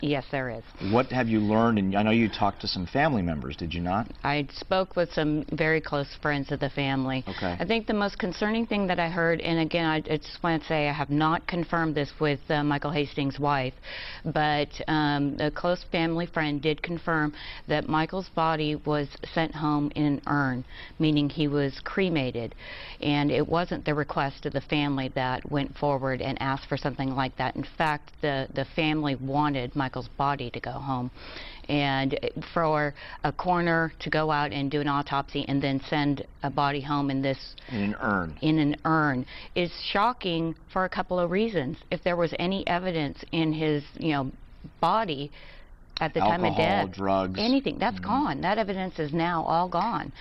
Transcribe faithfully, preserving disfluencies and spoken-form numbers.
Yes, there is. What have you learned? And I know you talked to some family members, did you not? I spoke with some very close friends of the family. Okay. I think the most concerning thing that I heard, and again, I, I just want to say I have not confirmed this with uh, Michael Hastings' wife, but um, a close family friend did confirm that Michael's body was sent home in an urn, meaning he was cremated. And it wasn't the request of the family that went forward and asked for something like that. In fact, the, the family wanted Michael Michael's body to go home, and for a coroner to go out and do an autopsy and then send a body home in this in an urn in an urn is shocking for a couple of reasons. If there was any evidence in his you know body at the Alcohol, time of death, drugs, anything, that's mm-hmm. gone. That evidence is now all gone.